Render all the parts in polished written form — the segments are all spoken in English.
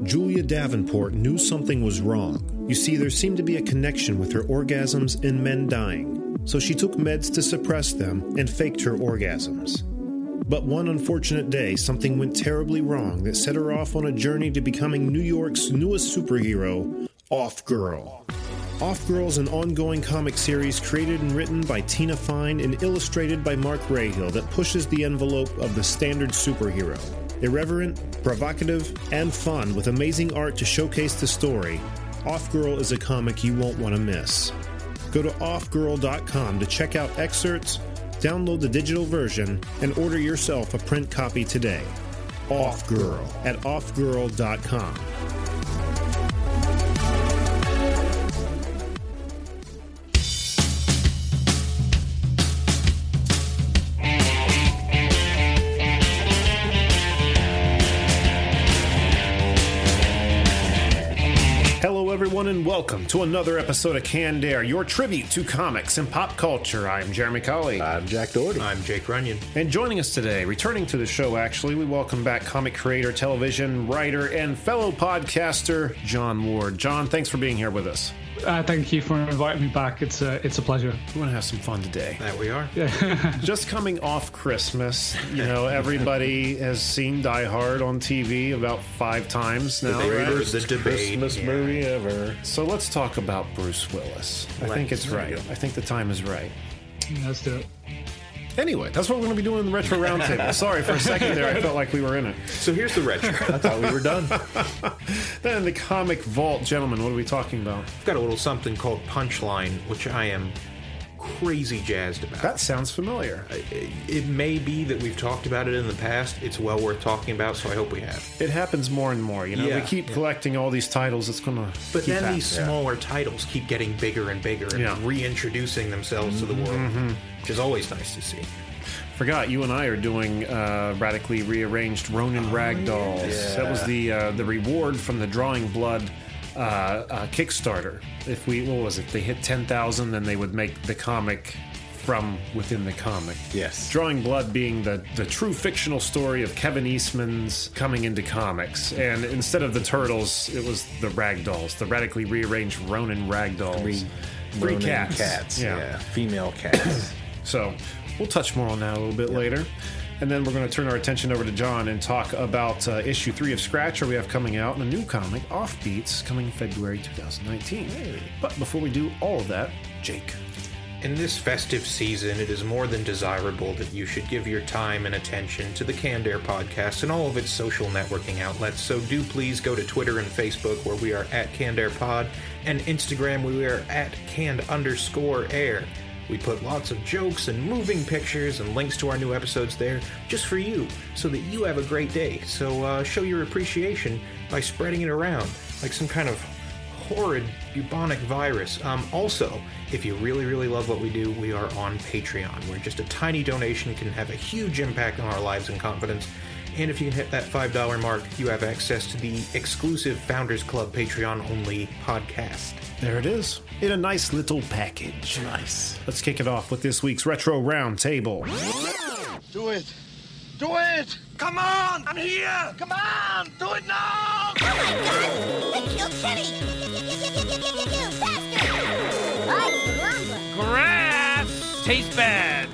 Julia Davenport knew something was wrong. You see, there seemed to be a connection with her orgasms and men dying, so she took meds to suppress them and faked her orgasms. But one unfortunate day, something went terribly wrong that set her off on a journey to becoming New York's newest superhero, Off-Girl. Off-Girl is an ongoing comic series created and written by Tina Fine and illustrated by Mark Rahill that pushes the envelope of the standard superhero. Irreverent, provocative, and fun with amazing art to showcase the story, Off-Girl is a comic you won't want to miss. Go to offgirl.com to check out excerpts, download the digital version, and order yourself a print copy today. Off-Girl at offgirl.com. Everyone, and welcome to another episode of Canned Air, your tribute to comics and pop culture. I'm Jeremy Colley. I'm Jack Doherty. I'm Jake Runyon. And joining us today, returning to the show actually, we welcome back comic creator, television writer, and fellow podcaster, John Ward. John, thanks for being here with us. Thank you for inviting me back. It's a pleasure. We're going to have some fun today. That we are. Yeah. Just coming off Christmas, you know, everybody has seen Die Hard on TV about 5 times now. The right? The debate. Christmas movie ever. So let's talk about Bruce Willis. I think it's right. I think the time is right. Yeah, let's do it. Anyway, that's what we're going to be doing in the Retro Roundtable. Sorry, for a second there, I felt like we were in it. So here's the retro. I thought we were done. Then the Comic Vault, gentlemen, what are we talking about? I've got a little something called Punchline, which I am crazy jazzed about. That sounds familiar. It may be that we've talked about it in the past. It's well worth talking about, so I hope we have. It happens more and more, you know? Yeah, we keep collecting all these titles. It's going to But keep then happening. these smaller titles keep getting bigger and bigger and reintroducing themselves to the world, which is always nice to see. Forgot, you and I are doing radically rearranged Ronin Ragdolls. Yeah. That was the reward from the Drawing Blood Kickstarter. If they hit 10,000, then they would make the comic from within the comic. Yes. Drawing Blood being the true fictional story of Kevin Eastman's coming into comics. And instead of the Turtles, it was the Ragdolls, the radically rearranged Ronin Ragdolls. Three Ronin cats. Yeah. Female cats. So we'll touch more on that a little bit later. And then we're going to turn our attention over to John and talk about issue 3 of Scratcher we have coming out, and a new comic, Offbeats, coming February 2019. But before we do all of that, Jake. In this festive season, it is more than desirable that you should give your time and attention to the Canned Air podcast and all of its social networking outlets. So do please go to Twitter and Facebook, where we are at Canned Air Pod, and Instagram, where we are at Canned_Air. We put lots of jokes and moving pictures and links to our new episodes there just for you, so that you have a great day. So show your appreciation by spreading it around like some kind of horrid bubonic virus. Also, if you really, really love what we do, we are on Patreon, where just a tiny donation can have a huge impact on our lives and confidence. And if you can hit that $5 mark, you have access to the exclusive Founders Club Patreon-only podcast. There it is, in a nice little package. Nice. Let's kick it off with this week's Retro Roundtable. Do it! Do it! Come on! I'm here! Come on! Do it now! Oh my God! They killed Kenny! Faster! I love Grass tastes bad.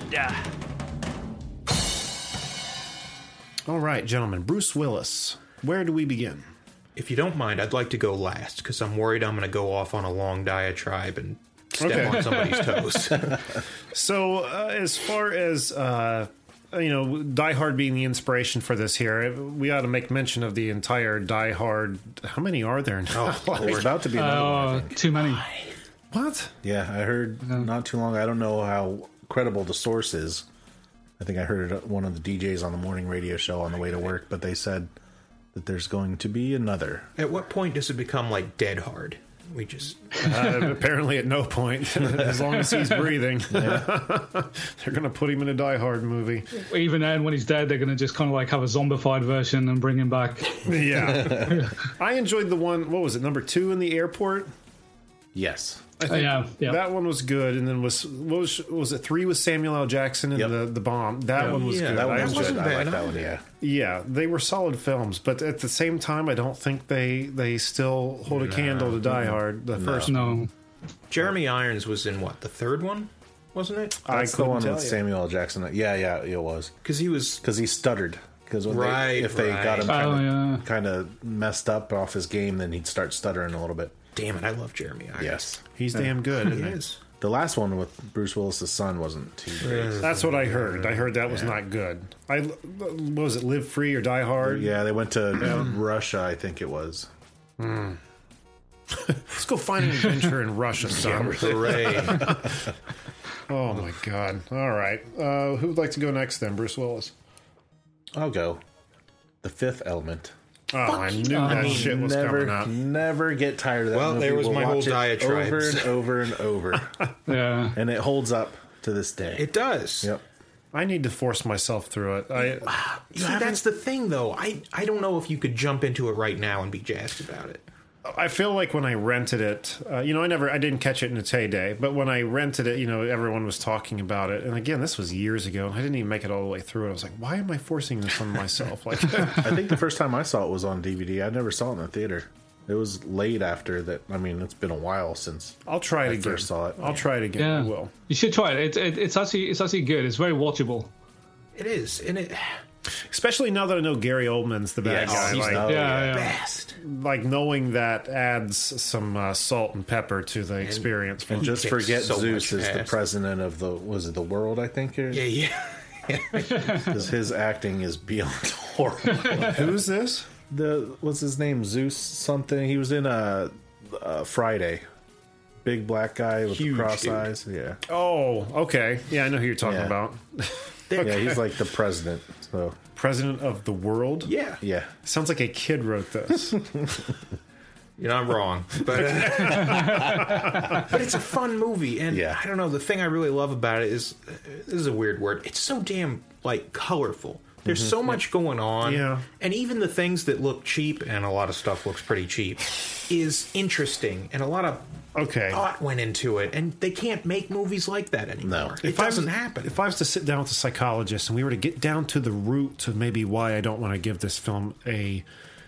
All right, gentlemen, Bruce Willis. Where do we begin? If you don't mind, I'd like to go last, because I'm worried I'm going to go off on a long diatribe and step on somebody's toes. So, as far as, Die Hard being the inspiration for this here, we ought to make mention of the entire Die Hard. How many are there now? There's about to be another one, I think. Too many. What? Yeah, I heard not too long. I don't know how credible the source is. I think I heard it at one of the DJs on the morning radio show on the way to work, but they said that there's going to be another. At what point does it become like Dead Hard? We just... apparently at no point, as long as he's breathing. They're going to put him in a Die Hard movie. Even then, when he's dead, they're going to just kind of like have a zombified version and bring him back. Yeah. I enjoyed the one, what was it, number 2 in the airport? Yes. I think yeah. that one was good. And then was it 3 with Samuel L. Jackson and the bomb? That one was good. That one I was enjoyed good. that. I like that one. Yeah. Yeah, they were solid films, but at the same time, I don't think they still hold a candle to Die Hard. The first one. No. Jeremy Irons was in what, the third one, wasn't it? That's the one with Samuel L. Jackson. Yeah, it was. Because he stuttered. Because if they got him kind of messed up off his game, then he'd start stuttering a little bit. Damn it, I love Jeremy Irons. Yes. He's damn good. He is. The last one with Bruce Willis' son wasn't too great. That's what I heard. I heard that was not good. What was it, Live Free or Die Hard? Yeah, they went to Russia, I think it was. Let's go find an adventure in Russia, son. Hooray. Oh, my God. All right. Who would like to go next then? Bruce Willis? I'll go. The Fifth Element. Oh, I knew that shit was coming up. Never get tired of that movie. Well, there was We'll my whole watch it diatribe. over and over and over. Yeah. And it holds up to this day. It does. Yep. I need to force myself through it. See, that's the thing, though. I don't know if you could jump into it right now and be jazzed about it. I feel like when I rented it, I didn't catch it in its heyday, but when I rented it, everyone was talking about it. And again, this was years ago, and I didn't even make it all the way through it. I was like, why am I forcing this on myself? Like, I think the first time I saw it was on DVD. I never saw it in the theater. It was late after that. I mean, it's been a while since I'll try it I again. first saw it. I'll try it again. Yeah. I will. You should try it. It's actually good. It's very watchable. It is, and it. Especially now that I know Gary Oldman's the bad guy. he's Like, the Yeah. best. like knowing that adds some salt and pepper to the experience. And just kicks forget so Zeus much is the ass. president of the world, I think. Yeah. Because his acting is beyond horrible. Who's this? What's his name? Zeus something. He was in Friday. Big black guy with Huge the cross dude. eyes. Yeah. Oh, okay. Yeah, I know who you're talking Yeah. about. Yeah, he's like the president. So President of the world? Yeah. yeah. Sounds like a kid wrote this. You're not wrong, but but it's a fun movie, and Yeah. I don't know. The thing I really love about it is this is a weird word. It's so damn colorful. There's so much going on, Yeah. and even the things that look cheap, and a lot of stuff looks pretty cheap, is interesting, and a lot of thought went into it, and they can't make movies like that anymore. No. It doesn't happen. If I was to sit down with a psychologist and we were to get down to the root of maybe why I don't want to give this film a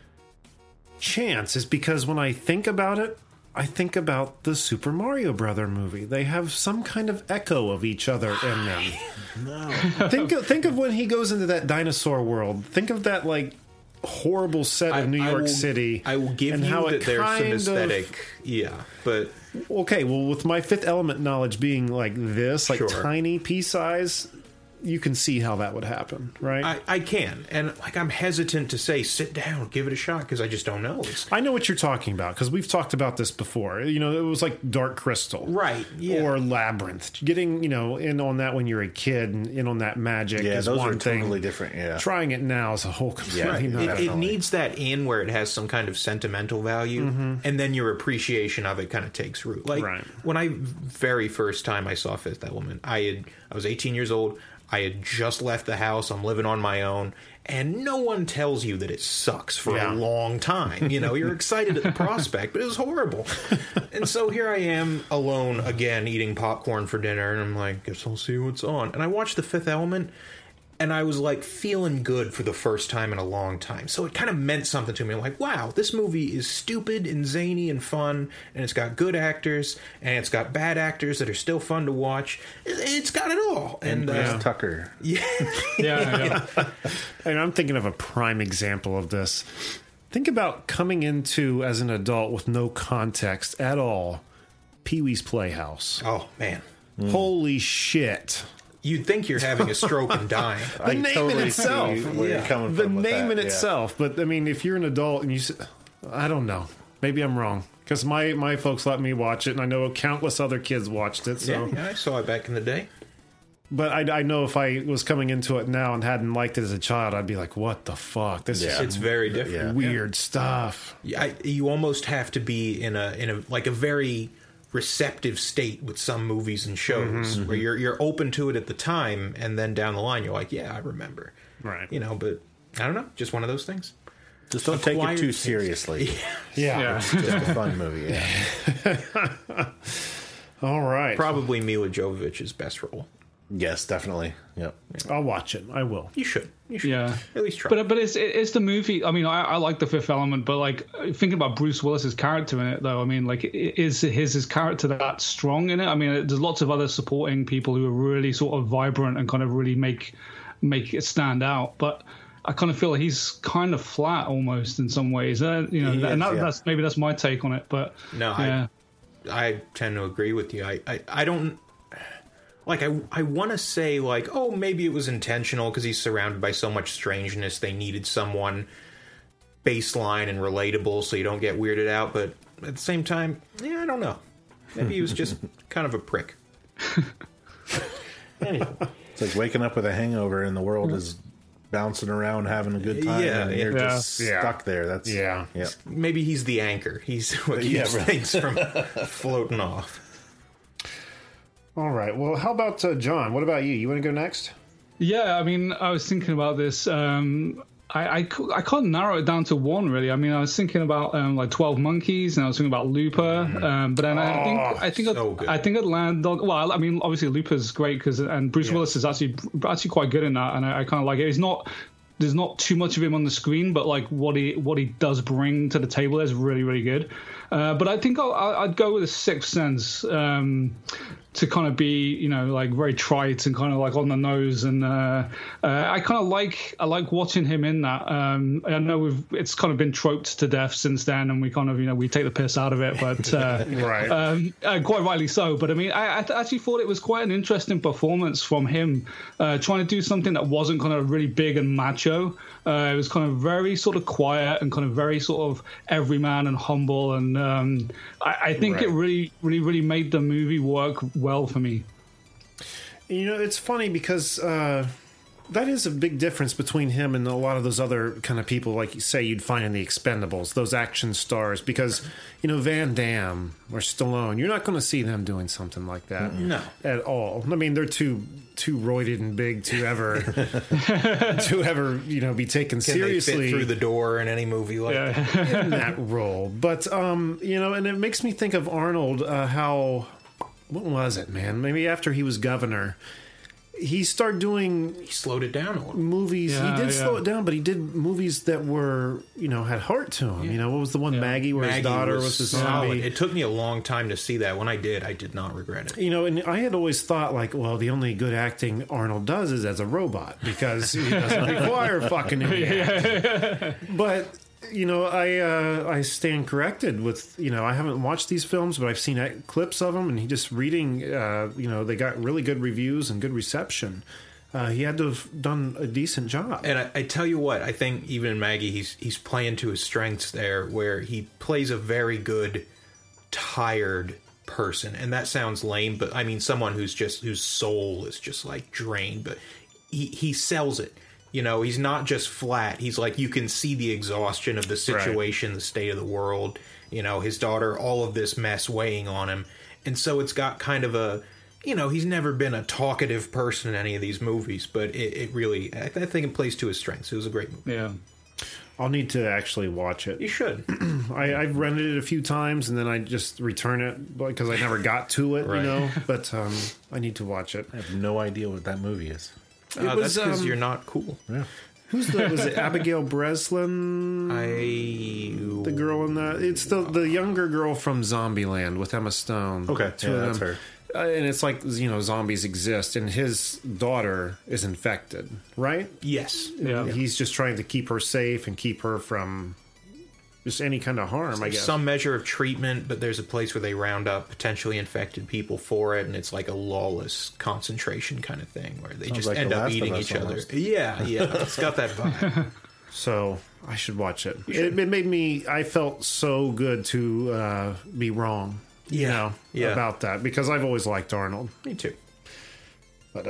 chance, is because when I think about it, I think about the Super Mario Brother movie. They have some kind of echo of each other in them. No. Think of when he goes into that dinosaur world. Think of that horrible set of New York City. I will give and you how that it there's some kind of- aesthetic, but Okay, well, with my Fifth Element knowledge being like this, Sure. tiny pea size, you can see how that would happen, right? I can, and I'm hesitant to say sit down, give it a shot, because I just don't know. I know what you're talking about because we've talked about this before. It was like Dark Crystal, Right, yeah. or Labyrinth. Getting in on that when you're a kid and in on that magic Yeah, is those one are thing. totally different. Yeah. Trying it now is a whole completely Yeah, It needs that in where it has some kind of sentimental value, and then your appreciation of it kind of takes root. Right. When I very first time I saw Fifth Element, I was 18 years old. I had just left the house. I'm living on my own, and no one tells you that it sucks for a long time. You're excited at the prospect, but it was horrible. And so here I am alone again, eating popcorn for dinner, and I'm like, guess I'll see what's on. And I watched The Fifth Element, and I was feeling good for the first time in a long time. So it kind of meant something to me. I'm like, wow, this movie is stupid and zany and fun, and it's got good actors, and it's got bad actors that are still fun to watch. It's got it all. And Chris Tucker. Yeah. Yeah. And I'm thinking of a prime example of this. Think about coming into as an adult with no context at all. Pee-wee's Playhouse. Oh, man. Holy shit. You'd think you're having a stroke and dying. The name in itself. see where you're coming The from with name that, in itself. But I mean, if you're an adult and I don't know. Maybe I'm wrong. Because my folks let me watch it, and I know countless other kids watched it. So. Yeah, I saw it back in the day. But I know if I was coming into it now and hadn't liked it as a child, I'd be like, what the fuck? This is It's very different. weird stuff. You almost have to be in a very receptive state with some movies and shows where you're open to it at the time, and then down the line you're like, yeah, I remember. Right. But I don't know, just one of those things. Just don't take it Acquired too taste. seriously. Yeah. It's just a fun movie. Yeah. All right. Probably Mila Jovovich's best role. Yes, definitely. Yep. I'll watch it. I will. You should. Yeah, at least try. But it's the movie. I mean, I like The Fifth Element, but like thinking about Bruce Willis's character in it, though. I mean, like, is his character that strong in it? I mean, there's lots of other supporting people who are really sort of vibrant and kind of really make it stand out, but I kind of feel like he's kind of flat almost in some ways. That's my take on it. But no, yeah. I tend to agree with you. I don't. Like, I want to say, like, oh, maybe it was intentional because he's surrounded by so much strangeness. They needed someone baseline and relatable so you don't get weirded out. But at the same time, yeah, I don't know. Maybe he was just kind of a prick. Anyway. It's like waking up with a hangover and the world is bouncing around having a good time and you're just stuck there. That's Maybe he's the anchor. He's what keeps things from floating off. All right. Well, how about John? What about you? You want to go next? Yeah, I mean, I was thinking about this. I can't narrow it down to one, really. I mean, I was thinking about like 12 Monkeys, and I was thinking about Looper. But then I think I'd land on. Well, I mean, obviously Looper's great and Bruce Willis is actually quite good in that, and I kind of like it. There's not too much of him on the screen, but like what he does bring to the table is really, really good. But I think I'd go with A Sixth Sense to kind of be, like very trite and kind of like on the nose. And I kind of like watching him in that. I know it's kind of been troped to death since then, and we kind of we take the piss out of it, but quite rightly so. But I mean, I actually thought it was quite an interesting performance from him, trying to do something that wasn't kind of really big and macho. It was kind of very sort of quiet and kind of very sort of everyman and humble, and I think it really, really, really made the movie work well for me. It's funny because that is a big difference between him and a lot of those other kind of people, like you say, you'd find in the Expendables, those action stars, because Van Damme or Stallone, you're not going to see them doing something like that at all. I mean, they're too roided and big to ever be taken seriously. They fit through the door in any movie like that. In that role. But and it makes me think of Arnold. What was it, man? Maybe after he was governor, he started doing. He slowed it down a little. Movies. Yeah, he did slow it down, but he did movies that were, had heart to him. Yeah. What was the one, Maggie, where his daughter was the zombie? It took me a long time to see that. When I did not regret it. And I had always thought, like, well, the only good acting Arnold does is as a robot because he doesn't require fucking any acting. But. I stand corrected with, I haven't watched these films, but I've seen clips of them, and he just reading, they got really good reviews and good reception. He had to have done a decent job. And I tell you what, I think even in Maggie, he's playing to his strengths there, where he plays a very good, tired person. And that sounds lame, but I mean, someone whose soul is just like drained, but he sells it. He's not just flat. He's like, you can see the exhaustion of the situation, the state of the world, his daughter, all of this mess weighing on him. And so it's got kind of a, he's never been a talkative person in any of these movies, but it really, I think it plays to his strengths. It was a great movie. Yeah. I'll need to actually watch it. You should. I've rented it a few times, and then I just return it because I never got to it, But I need to watch it. I have no idea what that movie is. That's because you're not cool. Yeah. Was it Abigail Breslin? The girl in that. It's the younger girl from Zombieland with Emma Stone. Okay, that's her. And it's like, zombies exist, and his daughter is infected, right? Yes. Yeah. He's just trying to keep her safe and keep her from just any kind of harm, I guess. Some measure of treatment, but there's a place where they round up potentially infected people for it, and it's like a lawless concentration kind of thing where they just end up eating each other. Yeah, it's got that vibe. So I should watch it. It made me. I felt so good to be wrong. About that, because I've always liked Arnold. Me too. But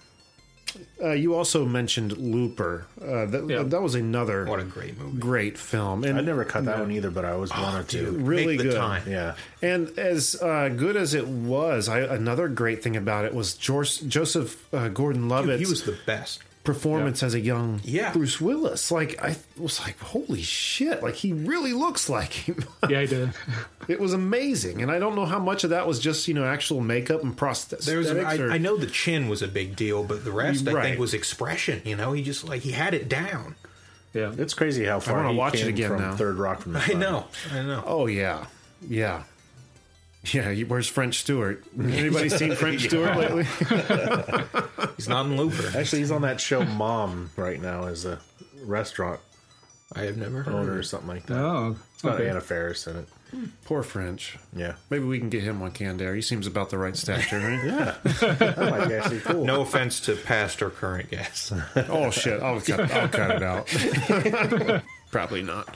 you also mentioned Looper. That was another what a great movie, great film. And I never cut that one either, but I always wanted to. Really Make the good. Time. Yeah. And as good as it was, another great thing about it was Joseph Gordon-Levitt. He was the best. performance as a young Yeah. Bruce Willis. Like, I was like, holy shit! Like, he really looks like him. Yeah, he did. It was amazing, and I don't know how much of that was just actual makeup and prosthetics. There was I know the chin was a big deal, but the rest I Right. think was expression. He just he had it down. Yeah. It's crazy how far wanna he watch it came again from now. Third Rock from the I Sun. know. Oh yeah. Where's French Stewart? Anybody seen French Stewart lately? He's not in Looper. Actually, he's on that show Mom right now as a restaurant I have never heard owner of or it. something like that. Oh, It's got okay. Anna Faris in it. Poor French. Yeah. Maybe we can get him on Candair. He seems about the right stature, right? Yeah. That might be actually cool. No offense to past or current guests. Oh shit! I'll cut it out. Probably not.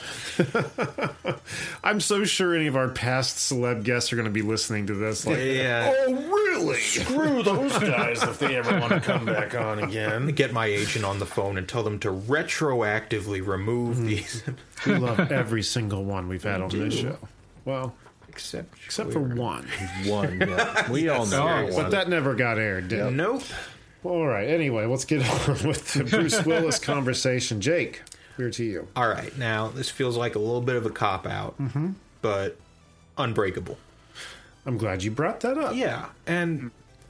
I'm so sure any of our past celeb guests are going to be listening to this. Like, Yeah. oh really? Screw those guys if they ever want to come back on again. Get my agent on the phone and tell them to retroactively remove these. We love every single one we've had on this show. Well, Except except for one. One. Yeah. We all know Oh, that But one. that never got aired, did it? Nope. All right. Anyway, let's get on with the Bruce Willis conversation. Jake, here to you. All right. Now, this feels like a little bit of a cop-out, but Unbreakable. I'm glad you brought that up. Yeah, and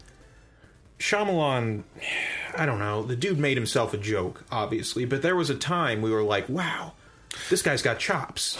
Shyamalan, I don't know, the dude made himself a joke, obviously, but there was a time we were like, wow, this guy's got chops,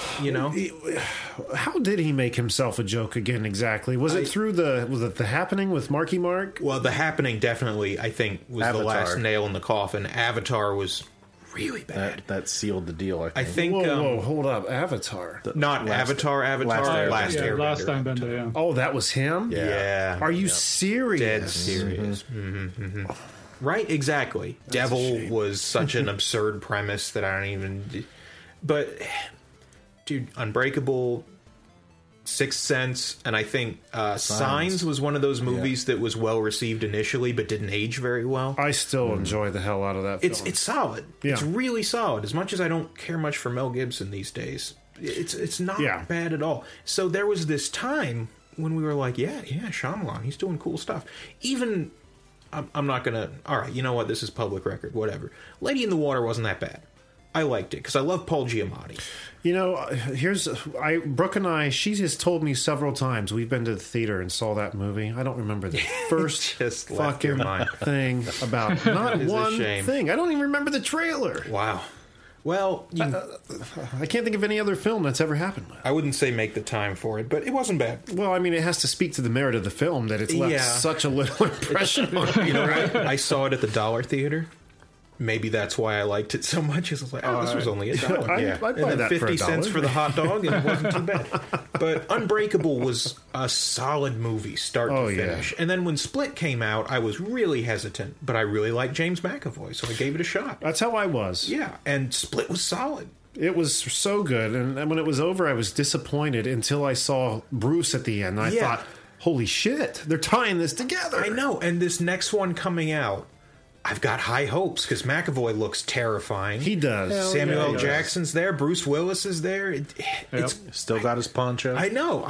How did he make himself a joke again exactly? Was it through the Happening with Marky Mark? Well, The Happening definitely, I think, was Avatar. the last nail in the coffin. Avatar was really bad. That sealed the deal, I I think. think, Whoa, hold up. Avatar. not Avatar, Last Airbender. Last Yeah, Airbender. last Airbender, yeah. Oh, that was him? Yeah. Are you serious? Dead serious. Right, exactly. Devil was such an absurd premise that I don't even... But, dude, Unbreakable, Sixth Sense, and I think Signs was one of those movies that was well received initially but didn't age very well. I still enjoy the hell out of that film. It's solid. Yeah. It's really solid. As much as I don't care much for Mel Gibson these days, it's not Yeah. bad at all. So there was this time when we were like, yeah, Shyamalan, he's doing cool stuff. Even, I'm not gonna. All right, you know what? This is public record. Whatever. Lady in the Water wasn't that bad. I liked it because I love Paul Giamatti. Brooke and I, she has told me several times we've been to the theater and saw that movie. I don't remember the first Just left your fucking mind. thing about it. Not is a one shame. thing. I don't even remember the trailer. Wow. Well, I can't think of any other film that's ever happened with. I wouldn't say make the time for it, but it wasn't bad. Well, I mean, it has to speak to the merit of the film that it's left Yeah. such a little impression on me. You know, I saw it at the Dollar Theater. Maybe that's why I liked it so much. Is I was like, oh, this was only $1. I'd buy And then that for 50 cents $1. for the hot dog, and it wasn't too bad. But Unbreakable was a solid movie, start to finish. And then when Split came out, I was really hesitant, but I really liked James McAvoy, so I gave it a shot. That's how I was. Yeah, and Split was solid. It was so good, and when it was over, I was disappointed until I saw Bruce at the end. And I Yeah. thought, holy shit, they're tying this together. I know, and this next one coming out, I've got high hopes because McAvoy looks terrifying. He does. Samuel Yeah, L. he does. Jackson's there. Bruce Willis is there. It's Still got his poncho. I know.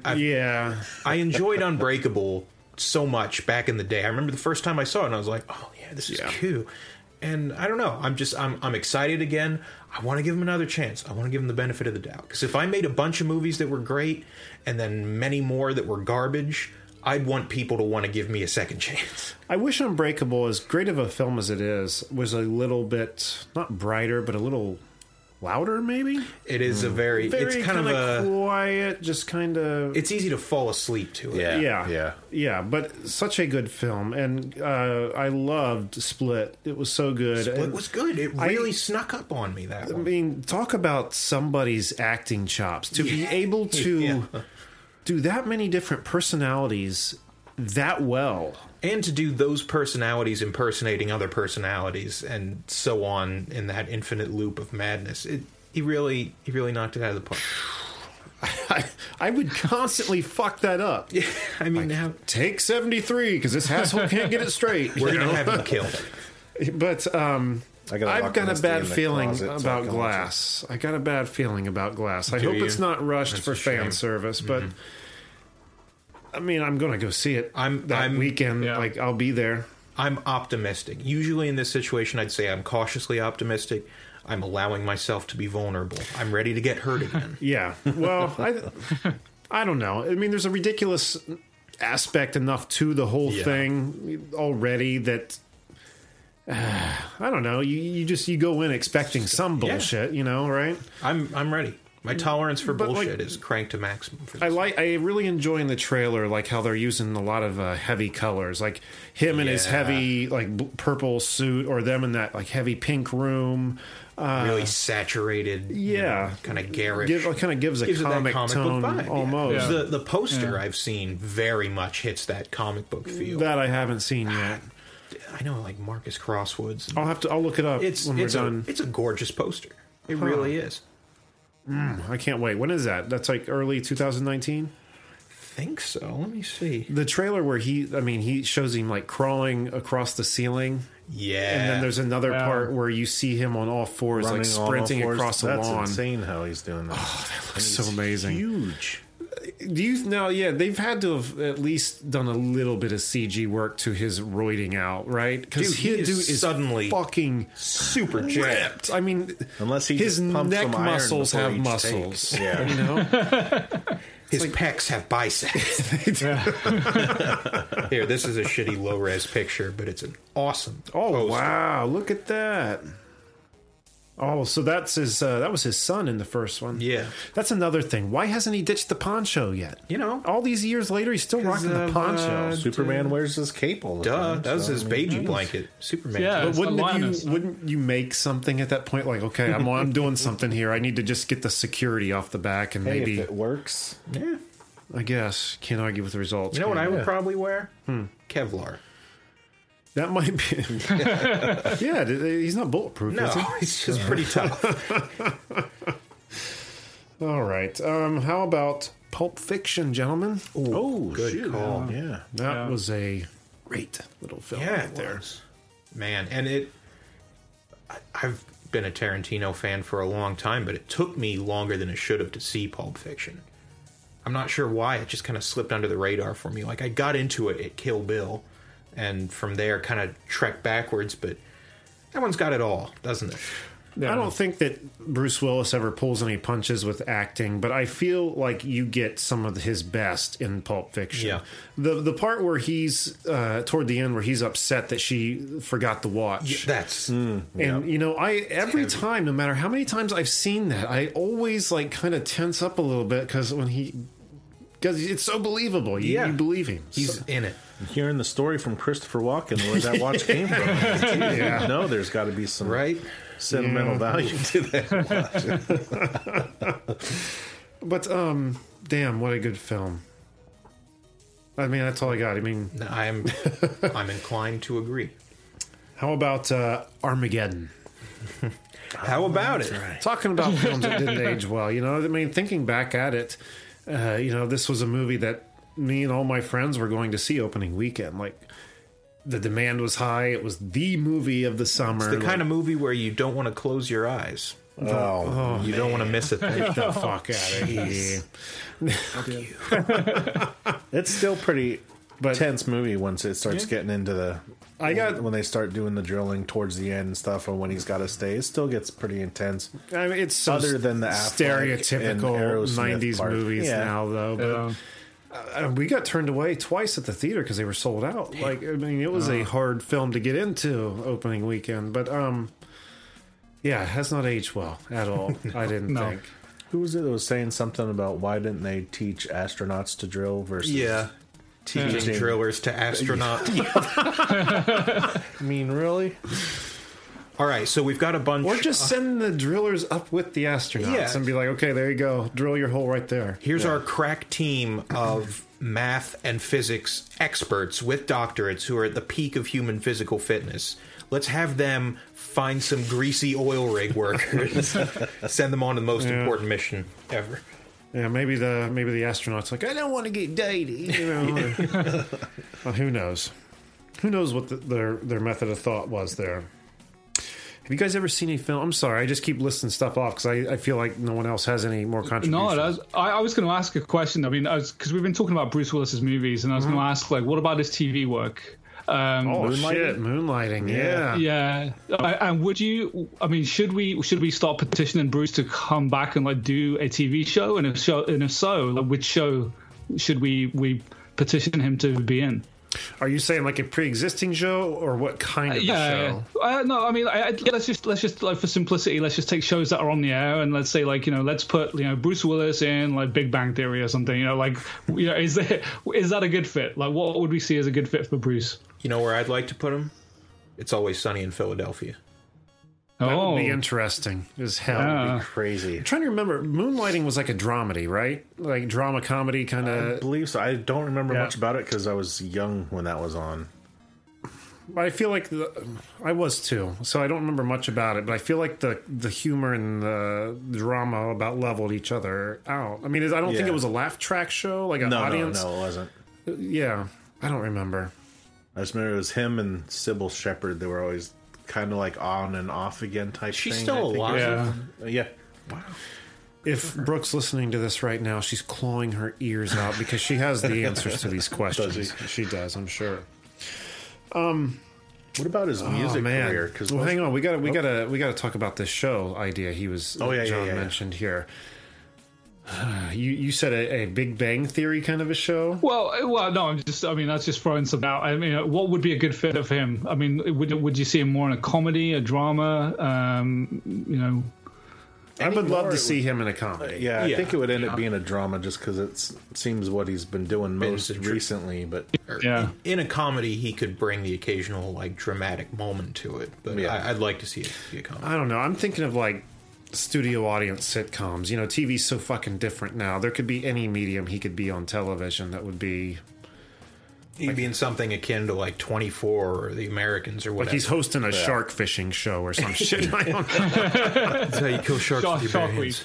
I enjoyed Unbreakable so much back in the day. I remember the first time I saw it, and I was like, "Oh yeah, this is cool." And I don't know. I'm excited again. I want to give him another chance. I want to give him the benefit of the doubt because if I made a bunch of movies that were great and then many more that were garbage, I'd want people to want to give me a second chance. I wish Unbreakable, as great of a film as it is, was a little bit, not brighter, but a little louder, maybe? It is a very it's kind of a quiet, just kind of... It's easy to fall asleep to it. Yeah, but such a good film. And I loved Split. It was so good. Split was good. It really snuck up on me, that one. I mean, talk about somebody's acting chops. To be able to do that many different personalities that well. And to do those personalities impersonating other personalities and so on in that infinite loop of madness. He really knocked it out of the park. I would constantly fuck that up. Yeah, I mean, now take 73 because this asshole can't get it straight. We're going to have him killed. But I've got a bad feeling about Glass. I got a bad feeling about Glass. I hope it's not rushed for fan service, but I mean, I'm going to go see it that weekend. Yeah. Like, I'll be there. I'm optimistic. Usually in this situation, I'd say I'm cautiously optimistic. I'm allowing myself to be vulnerable. I'm ready to get hurt again. Yeah. Well, I don't know. I mean, there's a ridiculous aspect enough to the whole thing already that I don't know. You go in expecting some bullshit, right? I'm ready. My tolerance for bullshit is cranked to maximum. For this. I really enjoy in the trailer like how they're using a lot of heavy colors, like him in his heavy like purple suit, or them in that like heavy pink room. Really saturated, kind of garish. Kind of gives a comic tone book vibe, almost. Yeah. The poster I've seen very much hits that comic book feel. That I haven't seen yet. I know, like Marcus Crosswoods. I'll look it up when we're done. It's a gorgeous poster. It really is. I can't wait. When is that? That's like early 2019? I think so. Let me see. The trailer where he shows him like crawling across the ceiling. Yeah. And then there's another part where you see him on all fours, running like sprinting across the lawn. That's insane how he's doing that. Oh, that looks so amazing. Huge. They've had to have at least done a little bit of CG work to his roiding out, right? Because he is suddenly fucking super jacked. I mean, unless his neck muscles have muscles. Yeah. His pecs have biceps. Here, this is a shitty low-res picture, but it's an awesome poster. Wow, look at that. Oh, so that's his. That was his son in the first one. Yeah, that's another thing. Why hasn't he ditched the poncho yet? All these years later, he's still rocking the poncho. Superman wears his cape all the time. That was his baby blanket. Superman. Yeah, but wouldn't you make something at that point? Like, okay, I'm doing something here. I need to just get the security off the back, and maybe if it works. Yeah, I guess can't argue with the results. You know what I would probably wear? Kevlar. That might be. Yeah, he's not bulletproof. No, he's just pretty tough. All right. How about Pulp Fiction, gentlemen? Good call. Yeah, that was a great little film. Yeah, right there, man. And I've been a Tarantino fan for a long time, but it took me longer than it should have to see Pulp Fiction. I'm not sure why. It just kind of slipped under the radar for me. Like I got into it at Kill Bill. And from there, kind of trek backwards, but that one's got it all, doesn't it? Yeah. I don't think that Bruce Willis ever pulls any punches with acting, but I feel like you get some of his best in Pulp Fiction. Yeah. The part where he's toward the end, where he's upset that she forgot the watch. Yeah, that's and every time, no matter how many times I've seen that, I always like kind of tense up a little bit because it's so believable. You believe him. He's in it. Hearing the story from Christopher Walken, where that watch came from. No, there's got to be some sentimental value to that watch. But damn, what a good film. I mean, that's all I got. I mean, I'm inclined to agree. How about Armageddon? How about it? Right. Talking about films that didn't age well, I mean, thinking back at it, this was a movie that me and all my friends were going to see opening weekend. Like, the demand was high. It was the movie of the summer. It's the kind of movie where you don't want to close your eyes. You don't want to miss a thing. Get the fuck out of here. Fuck you. It's still pretty tense movie once it starts getting into when they start doing the drilling towards the end and stuff, or when he's got to stay. It still gets pretty intense. I mean, it's so other than the stereotypical 90s part. movies now, though. But we got turned away twice at the theater because they were sold out. Like, I mean, it was a hard film to get into opening weekend, but it has not aged well at all. I didn't think. Who was it that was saying something about why didn't they teach astronauts to drill versus teaching drillers to astronauts? I mean, really? All right, so we've got a bunch. Or just send the drillers up with the astronauts and be like, okay, there you go. Drill your hole right there. Here's our crack team of math and physics experts with doctorates who are at the peak of human physical fitness. Let's have them find some greasy oil rig workers, send them on to the most important mission ever. Yeah, maybe the astronaut's like, I don't want to get dated. Well, who knows? Who knows what their method of thought was there? Have you guys ever seen a film? I'm sorry, I just keep listing stuff off because I feel like no one else has any more contributions. No, I was going to ask a question. I mean, because we've been talking about Bruce Willis's movies, and I was going to ask, like, what about his TV work? Moonlighting. Yeah. And would you? I mean, should we start petitioning Bruce to come back and like do a TV show? And if so, like, which show should we petition him to be in? Are you saying like a pre-existing show, or what kind of show? No, I mean, let's just like, for simplicity, let's just take shows that are on the air, and let's say, like, let's put Bruce Willis in like Big Bang Theory or something. Is that a good fit? Like, what would we see as a good fit for Bruce? You know where I'd like to put him? It's Always Sunny in Philadelphia. That would be interesting as hell. That would be crazy. I'm trying to remember. Moonlighting was like a dramedy, right? Like drama comedy kind of. I believe so. I don't remember much about it because I was young when that was on. I feel like I was too, so I don't remember much about it. But I feel like the humor and the drama about leveled each other out. I mean, I don't think it was a laugh track show, like an audience. No, it wasn't. Yeah, I don't remember. I just remember it was him and Sybil Shepherd. They were always kind of like on and off again type She's thing. still alive. Yeah. Wow. If Brooke's listening to this right now, she's clawing her ears out because she has the answers to these questions. She does, I'm sure. What about his music career? Well, hang on. We got to talk about this show idea. John mentioned here. You said a Big Bang Theory kind of a show? Well, no. That's just throwing something out. I mean, what would be a good fit for him? I mean, would you see him more in a comedy, a drama? I would love to see him in a comedy. I think it would end up being a drama just because it seems what he's been doing most recently. But in a comedy, he could bring the occasional like dramatic moment to it. But I'd like to see it be a comedy. I don't know. I'm thinking of like studio audience sitcoms. TV's so fucking different now. There could be any medium he could be on television that would be. He'd be in something akin to like 24 or The Americans or whatever. Like he's hosting a shark fishing show or some shit. I don't know. That's how you kill sharks with your hands.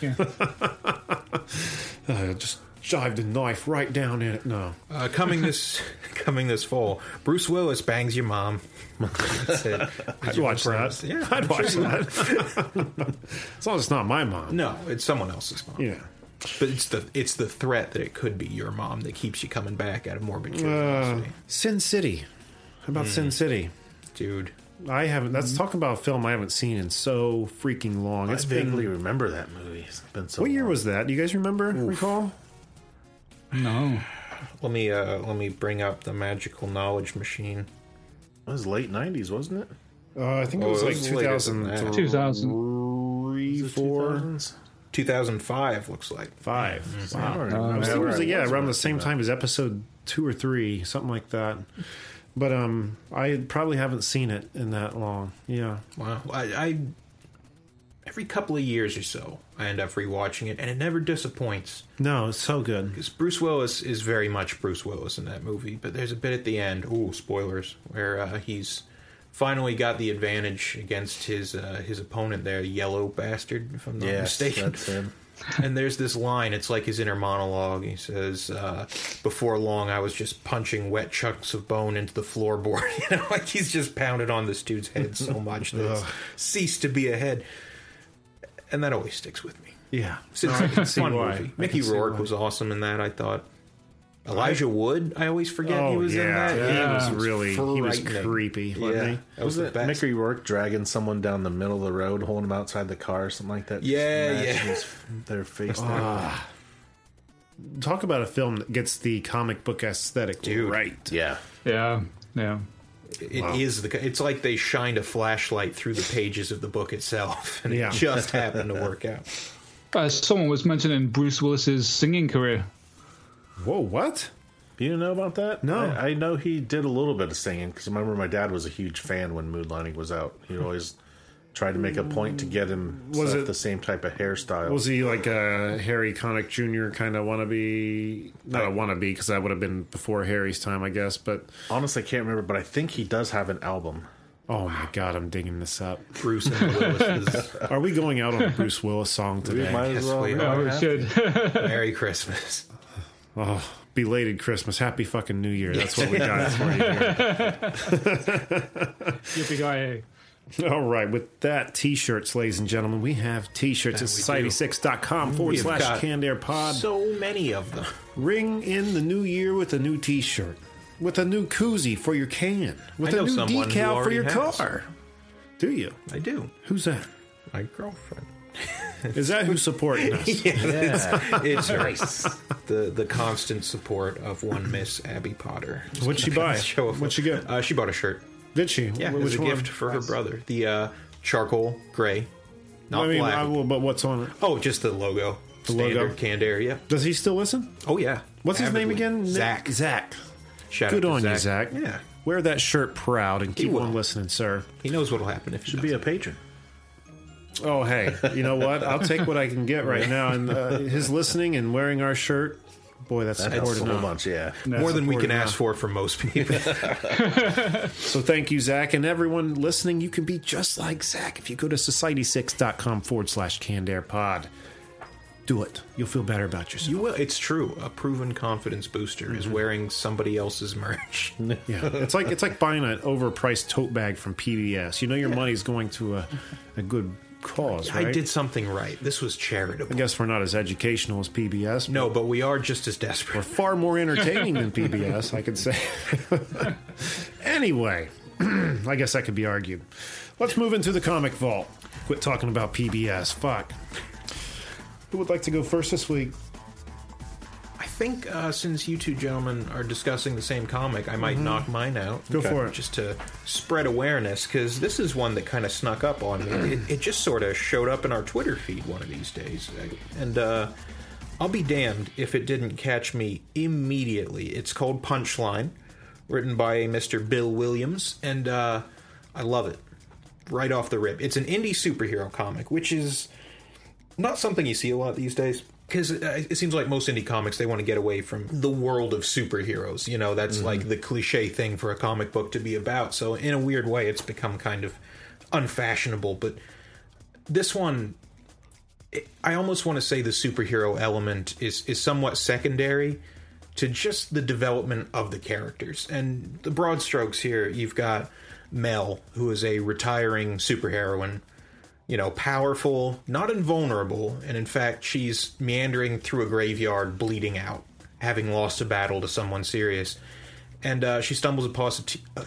Just jive the knife right down in it. No. Coming this fall, Bruce Willis bangs your mom. That's it. I'd watch that. Yeah, I'd watch that. As long as it's not my mom. No, it's someone else's mom. Yeah. But it's the threat that it could be your mom that keeps you coming back out of morbid curiosity. Sin City. How about Sin City? Dude. I haven't. That's talking about a film I haven't seen in so freaking long. I vaguely remember that movie. It's been so What year long. was that? Do you guys remember? Recall? No. Let me bring up the magical knowledge machine. It was late 90s, wasn't it? I think it was like 2003, 2004. 2005 looks like 5. Wow. Around the same time as episode 2 or 3, something like that. But I probably haven't seen it in that long. Yeah. Wow. I every couple of years or so, I end up rewatching it, and it never disappoints. No, it's so good. Because Bruce Willis is very much Bruce Willis in that movie, but there's a bit at the end, spoilers, where he's finally got the advantage against his opponent there, Yellow Bastard, if I'm not mistaken. That's him. And there's this line, it's like his inner monologue. He says, before long I was just punching wet chunks of bone into the floorboard. Like he's just pounded on this dude's head so much that it's ceased to be a head. And that always sticks with me. Yeah. It's a fun movie. Mickey Rourke was awesome in that, I thought. Elijah Wood, I always forget he was in that. He was creepy, wasn't he? That was the best. Mickey Rourke dragging someone down the middle of the road, holding him outside the car or something like that. Their face there. Talk about a film that gets the comic book aesthetic right. Yeah. It's like they shined a flashlight through the pages of the book itself, and it just happened to work out. Someone was mentioning Bruce Willis's singing career. Whoa, what? You didn't know about that? No. I know he did a little bit of singing, because I remember my dad was a huge fan when Moonlighting was out. He'd always try to make a point to get him the same type of hairstyle. Was he like a Harry Connick Jr. kind of wannabe? Not a wannabe, because that would have been before Harry's time, I guess. But honestly, I can't remember, but I think he does have an album. Oh my God, I'm digging this up. Bruce and Willis. Are we going out on a Bruce Willis song today? We might as well. We should. Merry Christmas. Oh, belated Christmas. Happy fucking New Year. That's what we got for you here. Yippee-ki-yay. All right. With that, T-shirts, ladies and gentlemen. We have T-shirts at Society6.com/Canned Air Pod. So many of them. Ring in the new year with a new T-shirt. with a new koozie for your can, with a new decal for your car. Do you? I do. Who's that? My girlfriend. Is that who's supporting us? It's nice. The constant support of one Miss Abby Potter. What'd she buy? What'd she get? She bought a shirt. Did she? Yeah, it was a gift for her brother. The charcoal gray, not black. But what's on it? Oh, just the logo. The Standard logo. Canned Air, yeah. Does he still listen? Oh, yeah. What's his name again? Zach. Shout Good out to on you, Zach. Yeah. Wear that shirt proud and keep on listening, sir. He knows what'll happen if he should be a patron. Oh, hey, you know what? I'll take what I can get right now. And his listening and wearing our shirt, boy, that's supported a bunch, yeah. More than we can ask for most people. So thank you, Zach. And everyone listening, you can be just like Zach if you go to society6.com/CannedAirPod. Do it. You'll feel better about yourself. You will. It's true. A proven confidence booster is wearing somebody else's merch. Yeah, it's like buying an overpriced tote bag from PBS. You know your money's going to a good cause, right? I did something right. This was charitable. I guess we're not as educational as PBS. No, but we are just as desperate. We're far more entertaining than PBS, I could say. Anyway, I guess that could be argued. Let's move into the comic vault. Quit talking about PBS. Fuck. Who would like to go first this week? I think since you two gentlemen are discussing the same comic, I might knock mine out. Go for it. Just to spread awareness, because this is one that kind of snuck up on me. It just sort of showed up in our Twitter feed one of these days. And I'll be damned if it didn't catch me immediately. It's called Punchline, written by Mr. Bill Williams, and I love it. Right off the rip. It's an indie superhero comic, which is not something you see a lot these days. Because it seems like most indie comics, they want to get away from the world of superheroes. You know, that's like the cliche thing for a comic book to be about. So in a weird way, it's become kind of unfashionable. But this one, I almost want to say the superhero element is somewhat secondary to just the development of the characters. And the broad strokes here, you've got Mel, who is a retiring superheroine. You know, powerful, not invulnerable, and in fact, she's meandering through a graveyard, bleeding out, having lost a battle to someone serious. And she stumbles across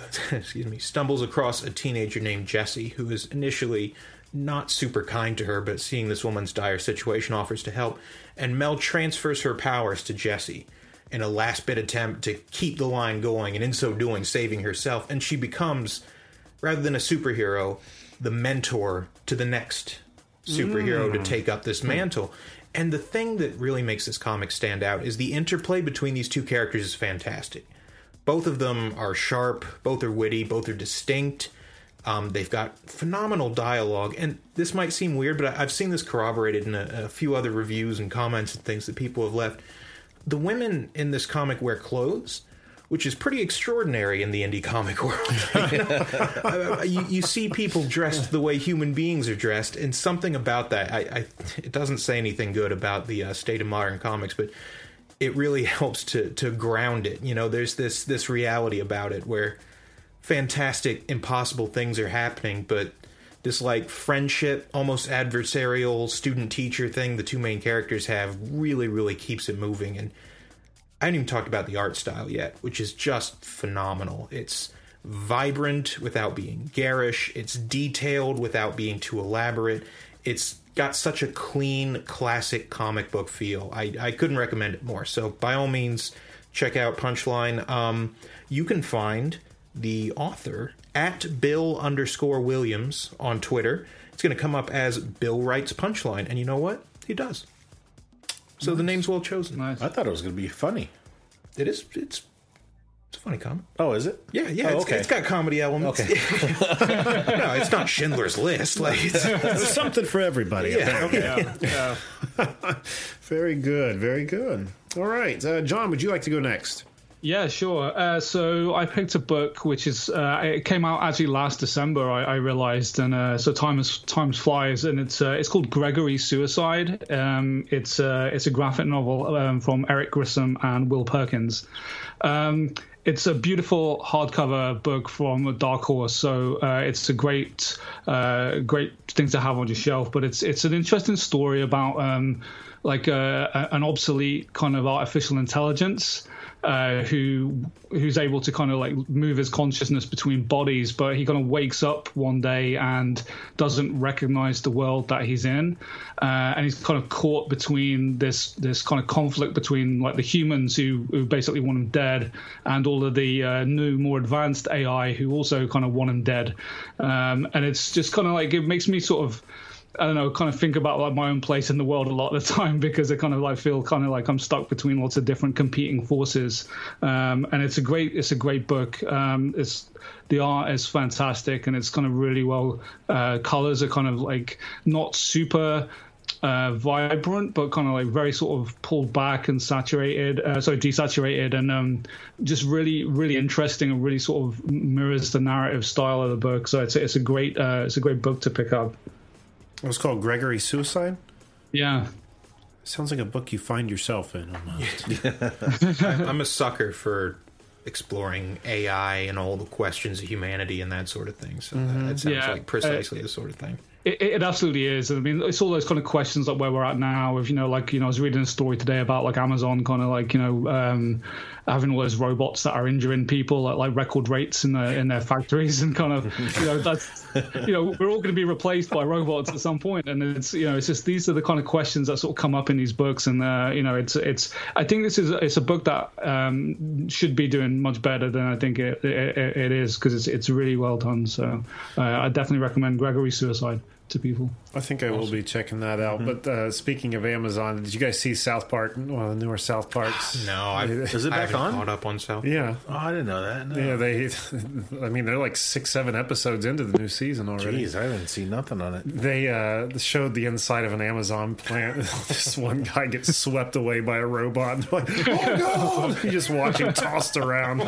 a teenager named Jessie, who is initially not super kind to her, but seeing this woman's dire situation, offers to help. And Mel transfers her powers to Jessie in a last-bit attempt to keep the line going, and in so doing, saving herself. And she becomes, rather than a superhero, the mentor to the next superhero to take up this mantle. And the thing that really makes this comic stand out is the interplay between these two characters is fantastic. Both of them are sharp, both are witty, both are distinct. They've got phenomenal dialogue, and this might seem weird, but I've seen this corroborated in a few other reviews and comments and things that people have left. The women in this comic wear clothes, which is pretty extraordinary in the indie comic world. You see people dressed the way human beings are dressed, and something about that, it doesn't say anything good about the state of modern comics, but it really helps to ground it. You know, there's this reality about it where fantastic, impossible things are happening, but this like friendship, almost adversarial student-teacher thing the two main characters have really, really keeps it moving. And I haven't even talked about the art style yet, which is just phenomenal. It's vibrant without being garish. It's detailed without being too elaborate. It's got such a clean, classic comic book feel. I couldn't recommend it more. So by all means, check out Punchline. You can find the author at Bill_Williams on Twitter. It's going to come up as Bill Writes Punchline. And you know what? He does. So the name's well chosen. Nice. I thought it was going to be funny. It is. It's a funny comic. Oh, is it? Yeah. Oh, okay. It's got comedy elements. Okay. No, it's not Schindler's List. Like there's something for everybody. Yeah. Okay. Yeah. Very good. Very good. All right, John, would you like to go next? Yeah, sure. So I picked a book which is it came out actually last December. I realized, and so time flies, and it's called Gregory's Suicide. It's a graphic novel from Eric Grissom and Will Perkins. It's a beautiful hardcover book from Dark Horse, so it's a great thing to have on your shelf. But it's an interesting story about like an obsolete kind of artificial intelligence who's able to kind of like move his consciousness between bodies, but he kind of wakes up one day and doesn't recognize the world that he's in, and he's kind of caught between this kind of conflict between like the humans who basically want him dead and all of the new, more advanced AI who also kind of want him dead, and it's just kind of like, it makes me sort of, I don't know, kind of think about like my own place in the world a lot of the time, because I kind of like feel kind of like I'm stuck between lots of different competing forces. And it's a great book. The art is fantastic, and it's kind of really well. Colors are kind of like not super vibrant, but kind of like very sort of pulled back and desaturated, and just really, really interesting, and really sort of mirrors the narrative style of the book. So it's a great book to pick up. It was called Gregory Suicide? Yeah. Sounds like a book you find yourself in almost. I'm a sucker for exploring AI and all the questions of humanity and that sort of thing. So that sounds like precisely the sort of thing. It absolutely is. I mean, it's all those kind of questions like where we're at now. If I was reading a story today about like Amazon kind of like having all those robots that are injuring people at like record rates in their factories, and kind of that's we're all going to be replaced by robots at some point, and it's just these are the kind of questions that sort of come up in these books, and it's I think it's a book that should be doing much better than I think it is, because it's really well done. So I definitely recommend Gregory Suicide to people. I think I will be checking that out. But speaking of Amazon, did you guys see South Park? One of the newer South Parks? No, is it back on? Caught up on South? Yeah. Oh, I didn't know that. No. Yeah, they're like 6-7 episodes into the new season already. Jeez, I haven't seen nothing on it. They showed the inside of an Amazon plant. This one guy gets swept away by a robot. And like, oh God! You just watch him tossed around.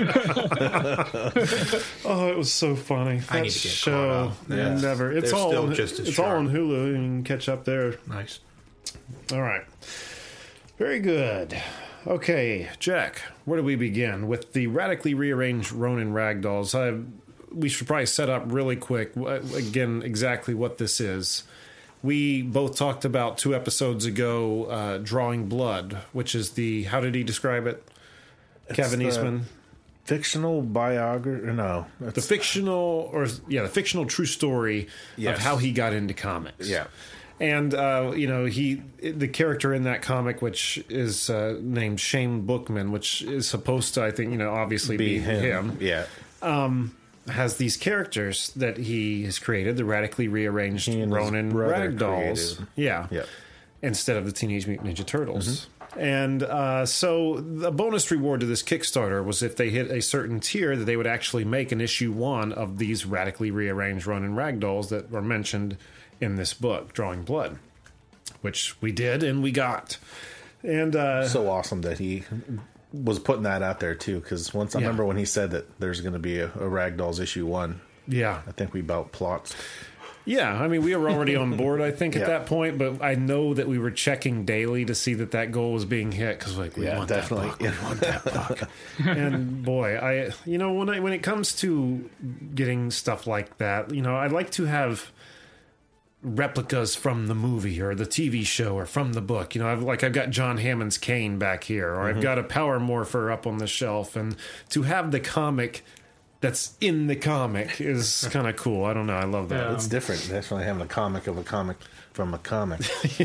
Oh, it was so funny. I need to get caught up. Yes. Never. It's all on Hulu. You can catch up there. Nice. All right. Very good. Okay, Jack, where do we begin? With the radically rearranged Ronin Ragdolls. We should probably set up really quick, again, exactly what this is. We both talked about 2 episodes ago, Drawing Blood, which is how did he describe it? Kevin Eastman. Fictional biography? No. The fictional true story of how he got into comics. Yeah. And, the character in that comic, which is named Shane Bookman, which is supposed to, I think, obviously be him. Yeah. Has these characters that he has created, the radically rearranged Ronin Ragdolls. Yeah. Instead of the Teenage Mutant Ninja Turtles. Mm-hmm. And so the bonus reward to this Kickstarter was if they hit a certain tier that they would actually make an issue 1 of these radically rearranged Ronin Ragdolls that were mentioned in this book, Drawing Blood, which we did and we got. And so awesome that he was putting that out there too, because I remember when he said that there's going to be a Ragdolls issue 1. Yeah, I think we about plots. Yeah, I mean, we were already on board, I think, at that point, but I know that we were checking daily to see that goal was being hit, because we want definitely. That book. We want that book. And boy, when it comes to getting stuff like that, I'd like to have replicas from the movie or the TV show or from the book. I've got John Hammond's Kane back here, or I've got a Power Morpher up on the shelf, and to have the comic that's in the comic is kind of cool. I don't know. I love that. Yeah. It's different. Definitely having a comic of a comic from a comic.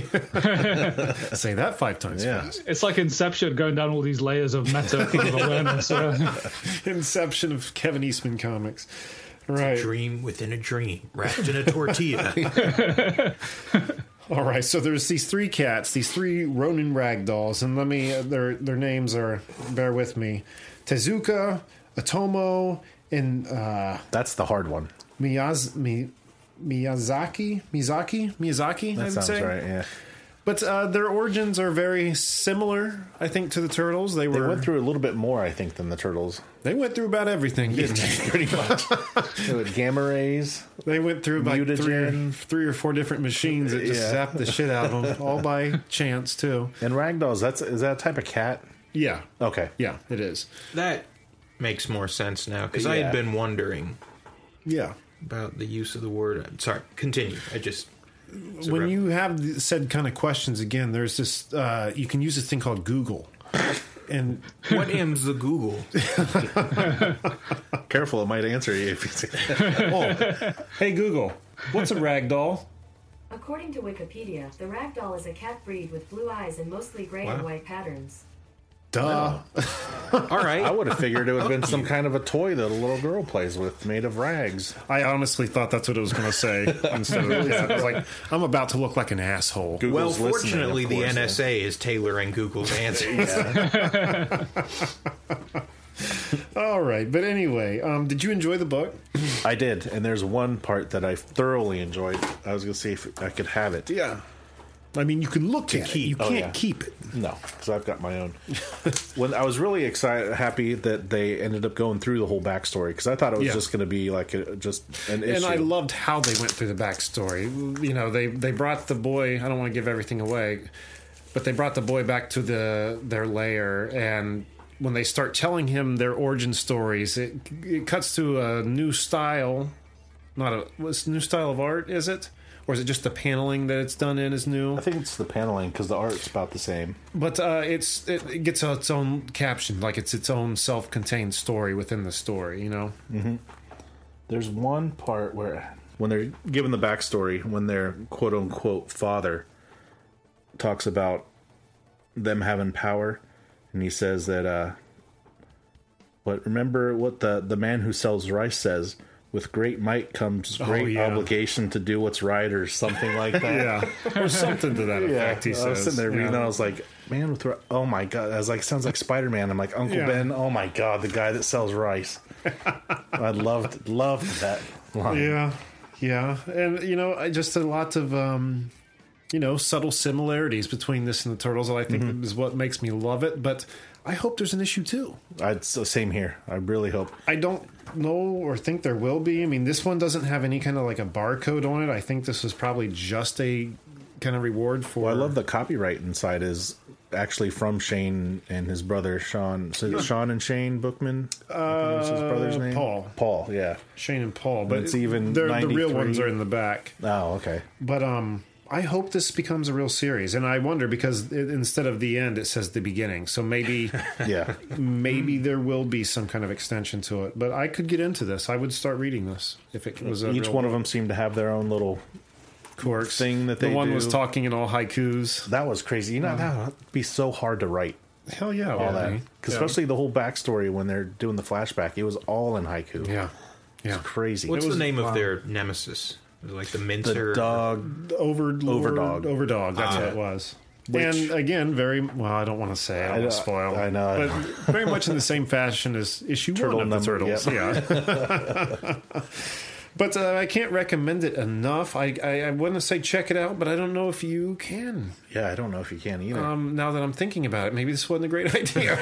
Say that 5 times fast. It's like Inception, going down all these layers of meta awareness. Inception of Kevin Eastman comics. Right. It's a dream within a dream, wrapped in a tortilla. All right, so there's these 3 cats, these 3 Ronin Ragdolls, and their names are, bear with me, Tezuka, Otomo, and that's the hard one. Miyazaki. That I would sounds say. Right. Yeah. But their origins are very similar, I think, to the Turtles. They went through a little bit more, I think, than the Turtles. They went through about everything, didn't they? Pretty much. Gamma rays. They went through about 3 or 4 different machines that just zapped the shit out of them, all by chance, too. And Ragdolls, is that a type of cat? Yeah. Okay. Yeah, it is. That makes more sense now, because I had been wondering about the use of the word. Sorry, continue. when you have said kind of questions again, there's this you can use this thing called Google. And what is the Google? Careful, it might answer you if you say hey Google, what's a ragdoll? According to Wikipedia, the ragdoll is a cat breed with blue eyes and mostly gray and white patterns. Duh. All right. I would have figured it would have been some kind of a toy that a little girl plays with, made of rags. I honestly thought that's what it was going to say. Instead of I was like, I'm about to look like an asshole. Google's well, fortunately, the NSA is tailoring Google's answers. All right, but anyway, did you enjoy the book? I did, and there's one part that I thoroughly enjoyed. I was going to see if I could have it. Yeah. I mean, you can look at it. You can't keep it. No, because I've got my own. When I was really happy that they ended up going through the whole backstory, because I thought it was just going to be like just an issue. And I loved how they went through the backstory. You know, they brought the boy. I don't want to give everything away, but they brought the boy back to their lair, and when they start telling him their origin stories, it cuts to a new style. What's new style of art? Is it? Or is it just the paneling that it's done in is new? I think it's the paneling because the art's about the same. But it gets its own caption, like it's its own self-contained story within the story, you know? Mm-hmm. There's one part where, when they're given the backstory, when their quote-unquote father talks about them having power, and he says that, remember what the man who sells rice says, with great might comes great obligation to do what's right, or something like that. Yeah, or something to that effect. He says. I was sitting there reading, I was like, "Man, oh my god!" I was like, "Sounds like Spider-Man." I'm like, "Uncle Ben." Oh my god, the guy that sells rice. I loved that line. Yeah, and you know, just a lot of subtle similarities between this and the Turtles that I think is what makes me love it. But I hope there's an issue too. Same here. I really hope. I don't know or think there will be. I mean, this one doesn't have any kind of like a barcode on it. I think this is probably just a kind of reward for. Well, I love the copyright inside is actually from Shane and his brother Sean. So is it Sean and Shane Bookman? What's his brother's name? Paul, yeah. Shane and Paul, but it's even the real ones are in the back. Oh, okay. But I hope this becomes a real series, and I wonder because instead of the end, it says the beginning. So maybe, maybe there will be some kind of extension to it. But I could get into this. I would start reading this if it was. Each one of them seemed to have their own little quirks thing that they. The one was talking in all haikus. That was crazy. You know, that would be so hard to write. Hell yeah, all that. Especially the whole backstory when they're doing the flashback. It was all in haiku. Yeah, it's crazy. What's the name of their nemesis? Like the mincer, the dog, Overdog. That's what it was. And again, I don't want to say. I don't want to spoil. I know, but very much in the same fashion as issue Turtle one of the Turtles. Yep. Yeah. But I can't recommend it enough. I want to say check it out, but I don't know if you can. Yeah, I don't know if you can either. Now that I'm thinking about it, maybe this wasn't a great idea.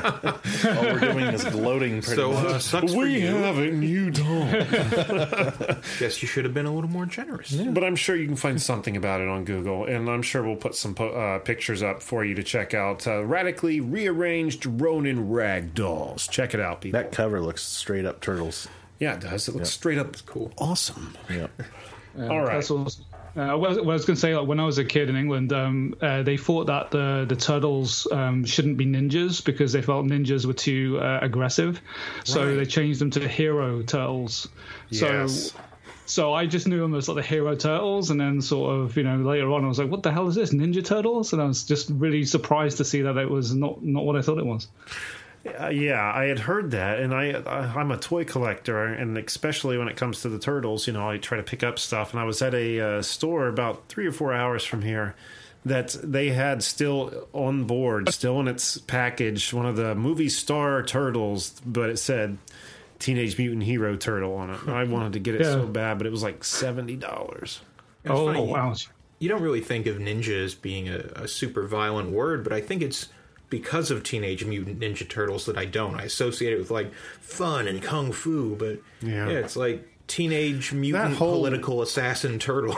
All we're doing is gloating. Sucks we have it and you don't. Guess you should have been a little more generous. Yeah. But I'm sure you can find something about it on Google, and I'm sure we'll put some pictures up for you to check out. Radically Rearranged Ronin Ragdolls. Check it out, people. That cover looks straight up Turtles. Yeah, it does. It looks straight up cool. Awesome. Yeah. All right. I was going to say, like, when I was a kid in England, they thought that the turtles shouldn't be ninjas because they felt ninjas were too aggressive. So they changed them to hero turtles. Yes. So I just knew them as like the hero turtles, and then sort of, later on I was like, what the hell is this, Ninja Turtles? And I was just really surprised to see that it was not what I thought it was. Yeah, I had heard that, and I'm a toy collector, and especially when it comes to the Turtles, I try to pick up stuff. And I was at a store about 3 or 4 hours from here that they had still on board, still in its package, one of the movie star Turtles, but it said Teenage Mutant Hero Turtle on it. I wanted to get it so bad, but it was like $70. Oh, wow. You don't really think of ninja as being a super violent word, but I think it's because of Teenage Mutant Ninja Turtles that I don't. I associate it with like fun and kung fu, but it's like Teenage Mutant Political Assassin Turtle.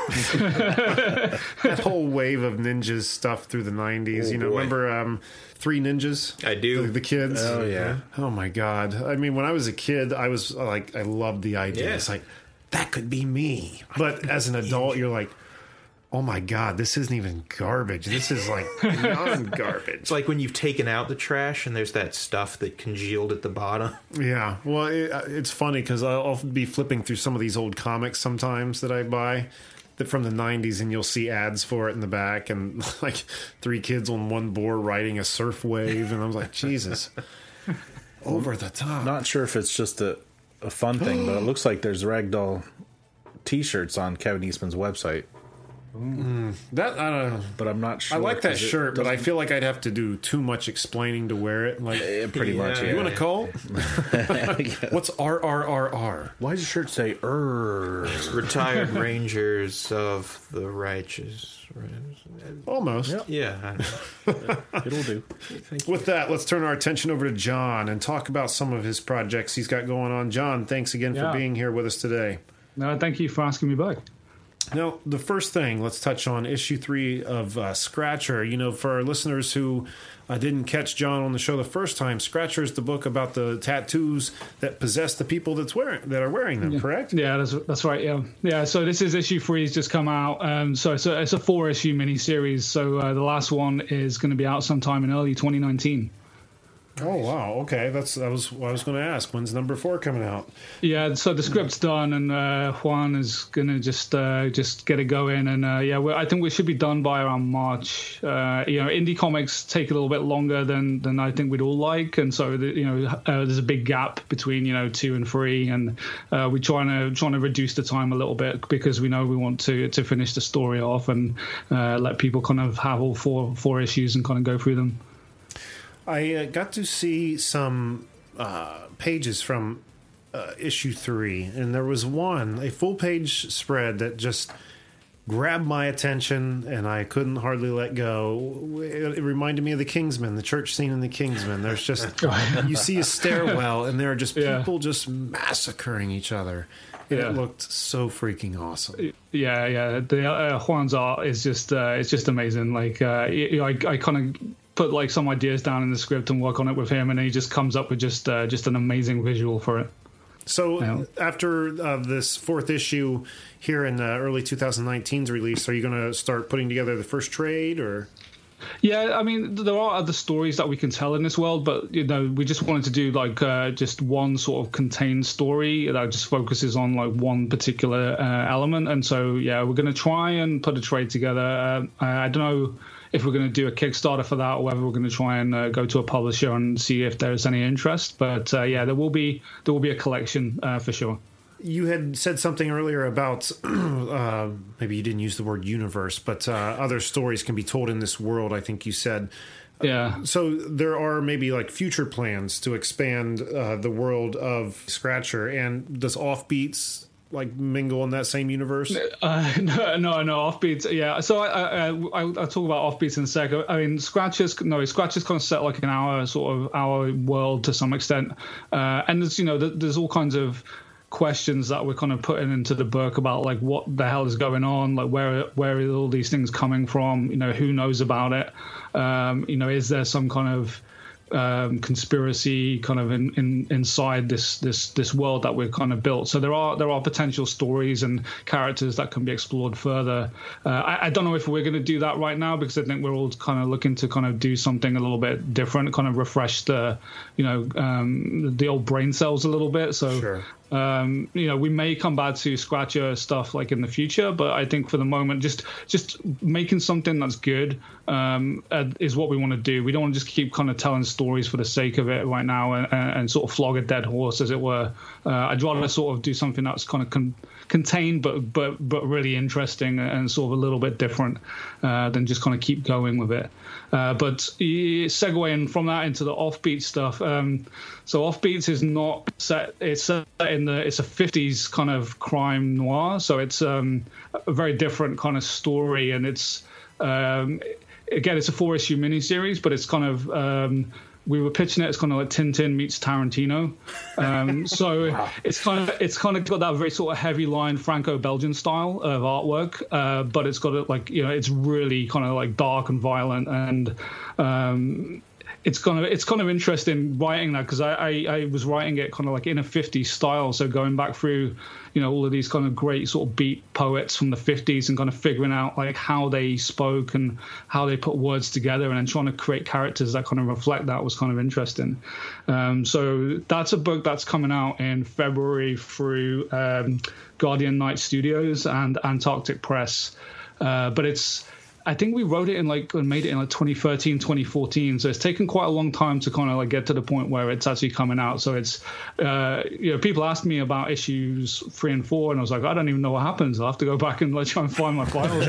That whole wave of ninjas stuff through the 90s. Remember Three Ninjas? I do. The kids. Oh, yeah. Oh, my God. I mean, when I was a kid, I was like, I loved the idea. Yeah. It's like, that could be me. But as an adult, you're like, oh my God, this isn't even garbage. This is like non-garbage. It's like when you've taken out the trash and there's that stuff that congealed at the bottom. Yeah, well, it's funny because I'll be flipping through some of these old comics sometimes that I buy that from the 90s, and you'll see ads for it in the back, and like 3 kids on one board riding a surf wave, and I was like, Jesus, over the top. Not sure if it's just a fun thing, but it looks like there's Ragdoll T-shirts on Kevin Eastman's website. That I don't know, but I'm not sure. I like that shirt, but I feel like I'd have to do too much explaining to wear it. Like pretty much. Yeah. You want a cult? What's RRRR? Why does your shirt say Retired Rangers of the Righteous? Almost. Yep. Yeah. It'll do. With that, let's turn our attention over to John and talk about some of his projects he's got going on. John, thanks again for being here with us today. No, thank you for asking me back. Now, the first thing, let's touch on issue 3 of Scratcher. You know, for our listeners who didn't catch John on the show the first time, Scratcher is the book about the tattoos that possess the people that are wearing them, correct? Yeah, that's right, yeah. So this is issue 3 has just come out. So it's a 4-issue miniseries. So the last one is going to be out sometime in early 2019. Oh wow! Okay, that was what I was going to ask. When's number 4 coming out? Yeah, so the script's done, and Juan is going to just get it going, and I think we should be done by around March. Indie comics take a little bit longer than I think we'd all like, and so there's a big gap between 2 and 3, and we're trying to reduce the time a little bit because we know we want to finish the story off and let people kind of have all four issues and kind of go through them. I got to see some pages from issue 3, and there was a full-page spread that just grabbed my attention, and I couldn't hardly let go. It reminded me of the Kingsman, the church scene in the Kingsman. There's just, you see a stairwell, and there are just people just massacring each other. It looked so freaking awesome. Yeah. Juan's art is just it's just amazing. Like I kind of put like some ideas down in the script and work on it with him, and he just comes up with just an amazing visual for it. So after this 4th issue here in early 2019's release, are you going to start putting together the first trade, or? Yeah, I mean, there are other stories that we can tell in this world, but we just wanted to do like just one sort of contained story that just focuses on like one particular element, and so we're going to try and put a trade together. I don't know if we're going to do a Kickstarter for that, or whether we're going to try and go to a publisher and see if there's any interest. But there will be a collection for sure. You had said something earlier about maybe you didn't use the word universe, but other stories can be told in this world, I think you said. Yeah. So there are maybe like future plans to expand the world of Scratcher, and does Offbeats like mingle in that same universe? No, Offbeats. Yeah. So I'll talk about Offbeats in a sec. I mean, Scratcher's kind of set like in our world to some extent, and there's all kinds of questions that we're kind of putting into the book about like what the hell is going on, like where are all these things coming from, who knows about it, is there some kind of conspiracy kind of inside this world that we've kind of built. So there are potential stories and characters that can be explored further. I don't know if we're going to do that right now, because I think we're all kind of looking to kind of do something a little bit different, kind of refresh the old brain cells a little bit. So sure. We may come back to Scratcher stuff like in the future, but I think for the moment, just making something that's good is what we want to do. We don't want to just keep kind of telling stories for the sake of it right now and sort of flog a dead horse, as it were. I'd rather sort of do something that's kind of contained but really interesting and sort of a little bit different than just kind of keep going with it. But segueing from that into the Offbeat stuff. So Offbeats is not set. It's set it's a 50s kind of crime noir. So it's a very different kind of story, and it's again, it's a 4-issue miniseries, but it's kind of we were pitching it as kind of like Tintin meets Tarantino. So wow. it's kind of got that very sort of heavy line Franco-Belgian style of artwork, but it's got it's really kind of like dark and violent, and it's kind of interesting writing that, because I was writing it kind of like in a 50s style, so going back through, all of these kind of great sort of beat poets from the 50s and kind of figuring out like how they spoke and how they put words together, and then trying to create characters that kind of reflect that was kind of interesting. So that's a book that's coming out in February through Guardian Knight Studios and Antarctic Press, but I think we wrote it in made it in 2013, 2014. So it's taken quite a long time to kind of like get to the point where it's actually coming out. So it's, people asked me about issues 3 and 4, and I was like, I don't even know what happens. I'll have to go back and try and find my files.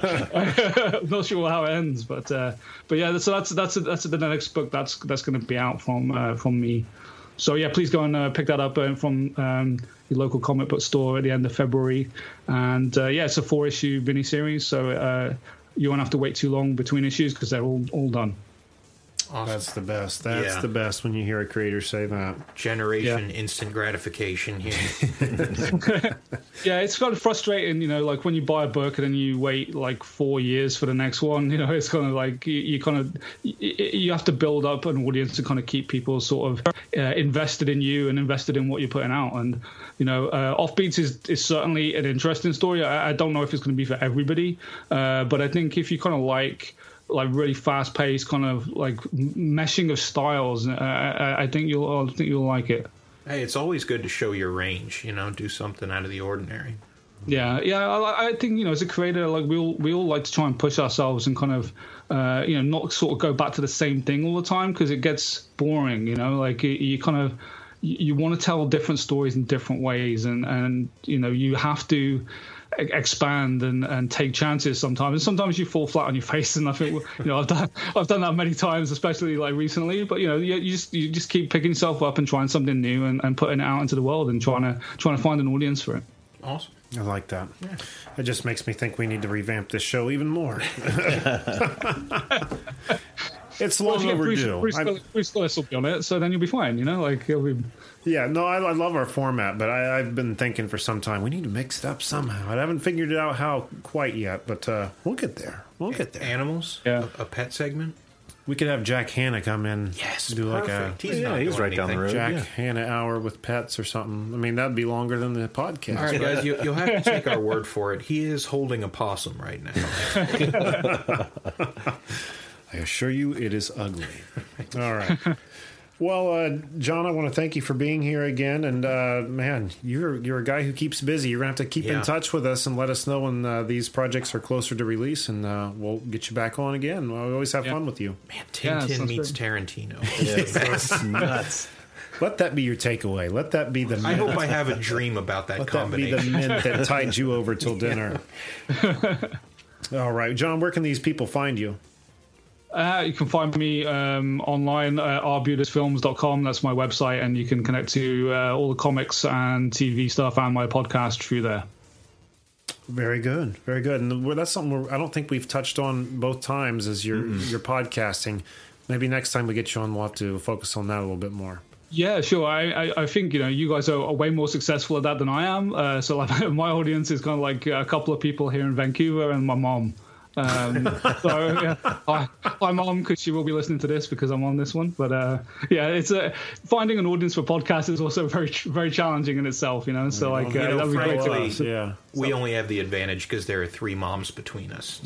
I'm not sure how it ends, but yeah. So that's the next book that's going to be out from me. So yeah, please go and pick that up from your local comic book store at the end of February. And it's a 4-issue miniseries, so you won't have to wait too long between issues because they're all done. Awesome. That's the best. That's the best when you hear a creator say that. Generation instant gratification here. Yeah, it's kind of frustrating, like when you buy a book and then you wait like 4 years for the next one. It's kind of like you have to build up an audience to kind of keep people sort of invested in you and invested in what you're putting out. And Offbeats is certainly an interesting story. I don't know if it's going to be for everybody, but I think if you kind of like really fast paced kind of like meshing of styles, I think you'll like it. Hey, it's always good to show your range, do something out of the ordinary. Yeah. I think as a creator, like we all like to try and push ourselves and kind of not sort of go back to the same thing all the time, because it gets boring. Like you kind of you want to tell different stories in different ways, and you have to expand and take chances sometimes, and sometimes you fall flat on your face. And I think I've done that many times, especially like recently. But you just keep picking yourself up and trying something new and putting it out into the world and trying to find an audience for it. Awesome. I like that. Yeah. It just makes me think we need to revamp this show even more. It's long overdue. Bruce Willis will be on it, so then you'll be fine. He'll be. Yeah, no, I love our format, but I've been thinking for some time we need to mix it up somehow. I haven't figured it out how quite yet, but we'll get there. Animals? Yeah. A pet segment? We could have Jack Hanna come in. Yes, do perfect. He's right down the road. Jack Hanna hour with pets or something. I mean, that'd be longer than the podcast. All right, guys, you'll have to take our word for it. He is holding a possum right now. I assure you, it is ugly. All right. Well, John, I want to thank you for being here again. And man, you're a guy who keeps busy. You're gonna have to keep in touch with us and let us know when these projects are closer to release, and we'll get you back on again. We always have fun with you. Man, Tintin meets Tarantino. That's nuts. Let that be your takeaway. Let that be the mint. I hope I have a dream about that combination. That be the mint that tied you over till dinner. All right, John, where can these people find you? You can find me online at arbutusfilms.com. That's my website, and you can connect to all the comics and TV stuff and my podcast through there. Very good, very good. And that's something I don't think we've touched on both times, is your podcasting. Maybe next time we get you on, we'll have to focus on that a little bit more. Yeah, sure. I think you guys are way more successful at that than I am. So like my audience is kind of like a couple of people here in Vancouver and my mom. So yeah, hi mom, because she will be listening to this because I'm on this one. But it's finding an audience for podcasts is also very, very challenging in itself. So like that'd be great to we only have the advantage because there are 3 moms between us.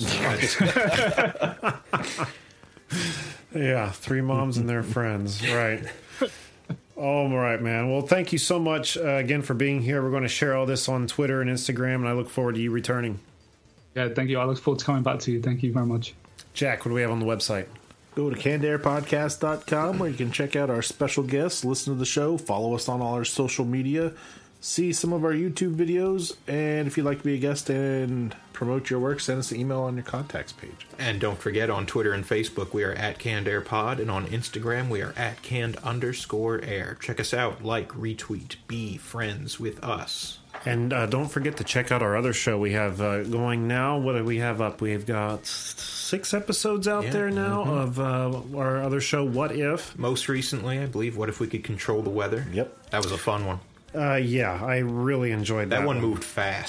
Yeah, 3 moms and their friends, right? All right, man. Well, thank you so much again for being here. We're going to share all this on Twitter and Instagram, and I look forward to you returning. Yeah, thank you. I look forward to coming back to you. Thank you very much. Jack, what do we have on the website? Go to cannedairpodcast.com where you can check out our special guests, listen to the show, follow us on all our social media, see some of our YouTube videos, and if you'd like to be a guest and promote your work, send us an email on your contacts page. And don't forget, on Twitter and Facebook, we are at CannedAirPod, and on Instagram, we are at @canned_air. Check us out, like, retweet, be friends with us. And don't forget to check out our other show we have going now. What do we have up? We've got 6 episodes out there now of our other show, What If? Most recently, I believe, What If We Could Control the Weather? Yep. That was a fun one. Yeah, I really enjoyed that. That one moved fast.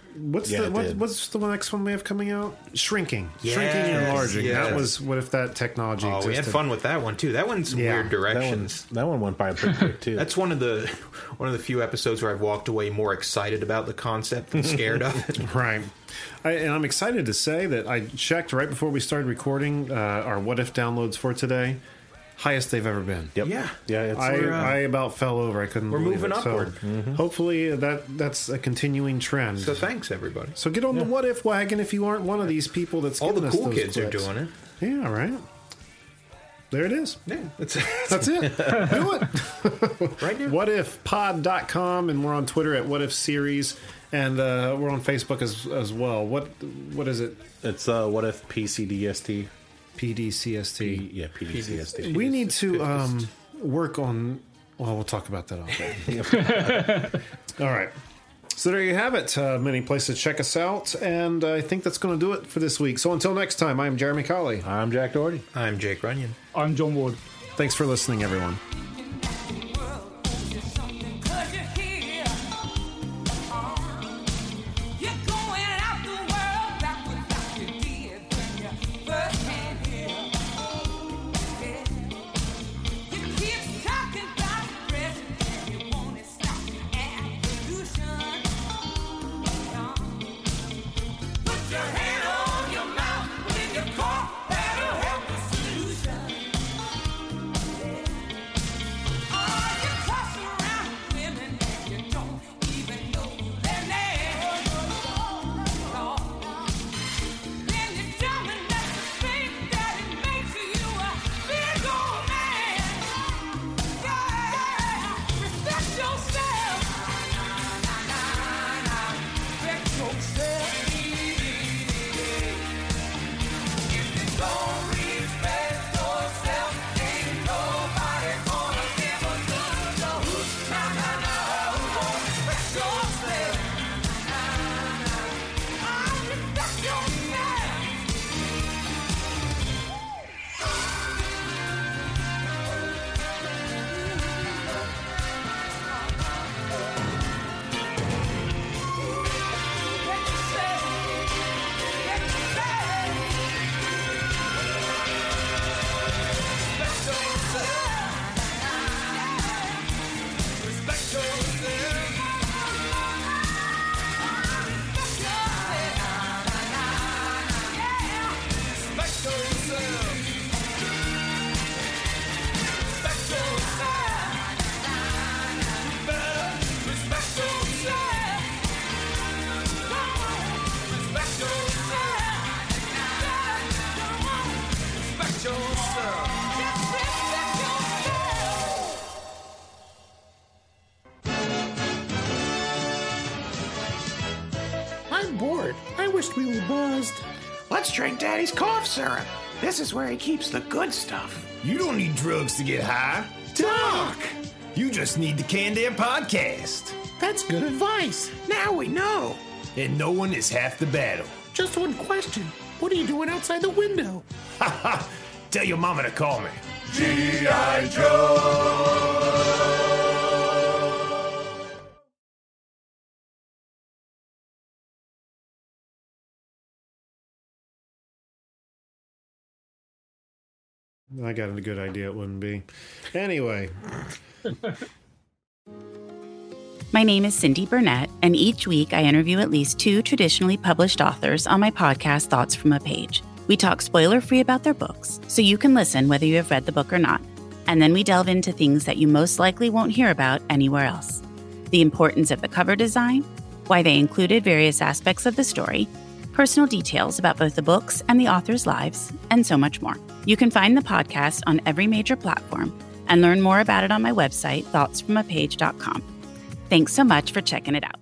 What's the next one we have coming out? Shrinking and enlarging. Yes. That was what if that technology existed. We had fun with that one too. That one's weird directions. That one went by pretty quick too. That's one of the few episodes where I've walked away more excited about the concept than scared of it. Right. And I'm excited to say that I checked right before we started recording our What If downloads for today. Highest they've ever been. Yep. Yeah. I about fell over. I couldn't believe it. We're moving upward. So hopefully that's a continuing trend. So thanks, everybody. So get on the What If wagon if you aren't one of these people that's all giving the us cool those kids clips. are doing it. Yeah, right. There it is. Yeah, that's it. Do it. Right now. WhatIfPod.com, and we're on Twitter at What If Series, and we're on Facebook as well. What is it? It's What If PCDST. PDCST. PDCST. We need to work on. Well, we'll talk about that all day. All right. So there you have it. Many places to check us out, and I think that's going to do it for this week. So until next time, I'm Jeremy Colley. I'm Jack Doherty. I'm Jake Runyon. I'm John Ward. Thanks for listening, everyone. Let's drink Daddy's cough syrup. This is where he keeps the good stuff. You don't need drugs to get high. Talk! You just need the Canned Air Podcast. That's good advice. Now we know. And no one is half the battle. Just one question. What are you doing outside the window? Ha ha! Tell your mama to call me. G.I. Joe! I got a good idea it wouldn't be. Anyway. My name is Cindy Burnett, and each week I interview at least 2 traditionally published authors on my podcast, Thoughts from a Page. We talk spoiler-free about their books, so you can listen whether you have read the book or not. And then we delve into things that you most likely won't hear about anywhere else. The importance of the cover design, why they included various aspects of the story, personal details about both the books and the authors' lives, and so much more. You can find the podcast on every major platform and learn more about it on my website, thoughtsfromapage.com. Thanks so much for checking it out.